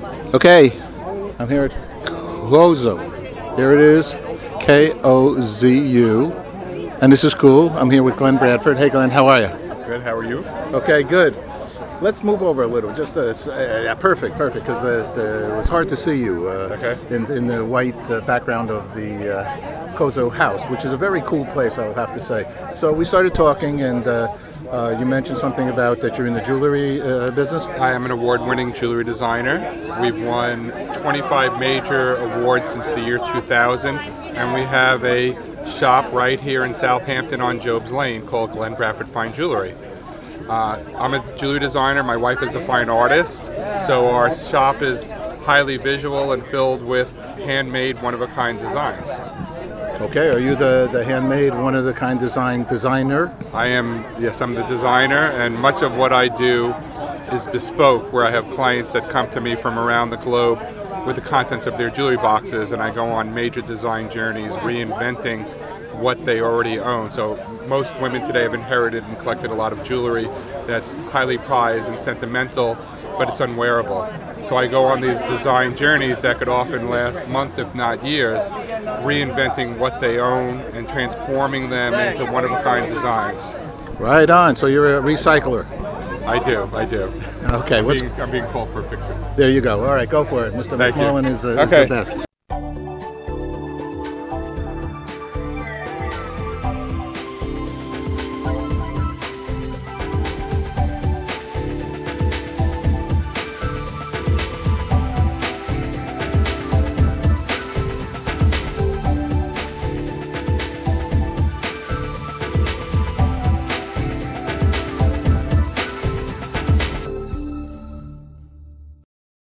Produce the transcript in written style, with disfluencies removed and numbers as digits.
Okay, I'm here at Kozu. There it is, Kozu. And this is cool. I'm here with Glenn Bradford. Hey, Glenn, how are you? Good, how are you? Okay, good. Let's move over a little. Just perfect, because it was hard to see you in the white background of the Kozo house, which is a very cool place, I would have to say. So we started talking, and you mentioned something about that you're in the jewelry business. I am an award-winning jewelry designer. We've won 25 major awards since the year 2000, and we have a shop right here in Southampton on Job's Lane called Glenn Bradford Fine Jewelry. I'm a jewelry designer. My wife is a fine artist, so our shop is highly visual and filled with handmade, one-of-a-kind designs. Okay, are you the handmade, one-of-a-kind designer? I am, yes, I'm the designer, and much of what I do is bespoke, where I have clients that come to me from around the globe with the contents of their jewelry boxes, and I go on major design journeys, reinventing what they already own. So most women today have inherited and collected a lot of jewelry that's highly prized and sentimental, but it's unwearable. So I go on these design journeys that could often last months, if not years, reinventing what they own and transforming them into one-of-a-kind designs. Right on. So you're a recycler. I do. Okay. I'm being called for a picture. There you go. All right, go for it. Mr. Thank McMullen you. is the best.